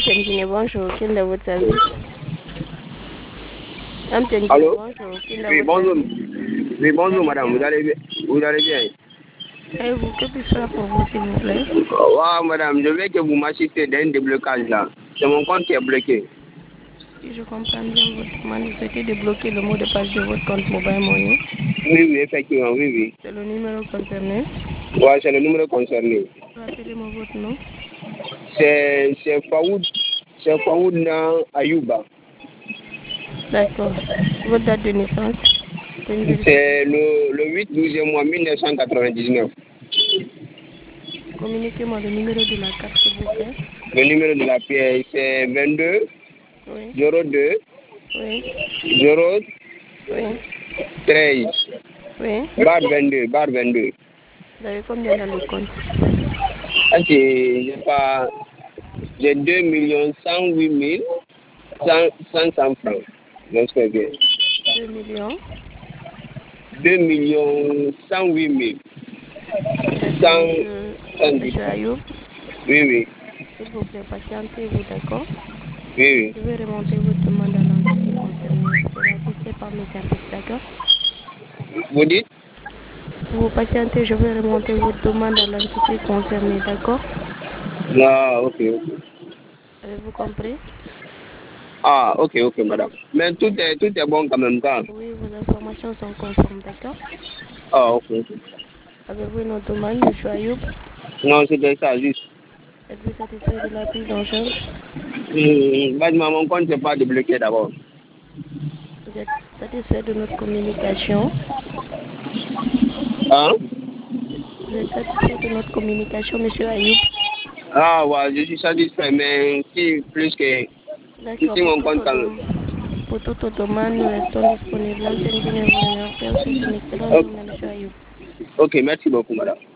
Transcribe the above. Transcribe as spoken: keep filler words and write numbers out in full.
Amtienne Guinée, bonjour. Quel est votre service? Amtienne Guinée, Allô? bonjour. Quel est Oui, votre bonjour. service? Oui, Vous bonjour allez madame, vous bien? allez bien? Vous allez bien? Et vous, que puis-je faire pour vous, s'il vous plaît? Wow, madame, je veux que vous m'assistiez d'un déblocage là. C'est mon compte qui est bloqué. Si je comprends bien votre demande, vous souhaitez débloquer le mot de passe de votre compte Mobile Money. Oui, oui, effectivement, oui, oui. C'est le numéro concerné. Ouais, c'est le numéro concerné. Rappelez-moi votre nom. C'est c'est Faoud, c'est Faoud Nan Ayouba. D'accord. Votre date de naissance pour une C'est vérification. le, le huit douze mois mille neuf cent quatre-vingt-dix-neuf. Communiquez-moi le numéro de la carte, s'il vous plaît. Le numéro de la pièce, c'est vingt-deux Oui, zéro deux oui, zéro oui, treize oui. bar vingt-deux, bar vingt-deux. Vous avez combien dans le compte? Ok, j'ai pas, j'ai deux millions cent huit mille cent francs. Donc c'est bien. deux millions. deux millions cent huit mille D'accord, cent monsieur, dix. monsieur Ayoub. Oui, oui, S'il vous plaît, patientez-vous, d'accord? oui, Je vais remonter votre demande à l'entité concernée. Vous serez assisté par mes services, d'accord? oui. Vous dites? Si vous patientez, je vais remonter votre demande à l'entité concernée, d'accord? Ah, ok, ok. Avez-vous compris? Ah, ok, ok, madame. Mais tout est, tout est bon quand même, ça. Oui, vos informations sont conformes, d'accord? Ah, ok, ok. Avez-vous une autre demande, monsieur Ayoub? Non, c'était ça, juste. Êtes-vous satisfait de la prise en charge? Hum, bah, mon compte n'est pas débloqué d'abord. Vous êtes satisfait de notre communication? Hein? Vous êtes satisfait de notre communication, monsieur Ayoub? Ah, ouais, je suis satisfait, mais si plus que... D'accord, Si pour mon toute compte autre, quand même. pour toute autre demande, nous restons disponibles. L'antenne Guinée vous remercie. On souhaite une excellente journée, monsieur Ayoub. Ok, merci beaucoup, madame.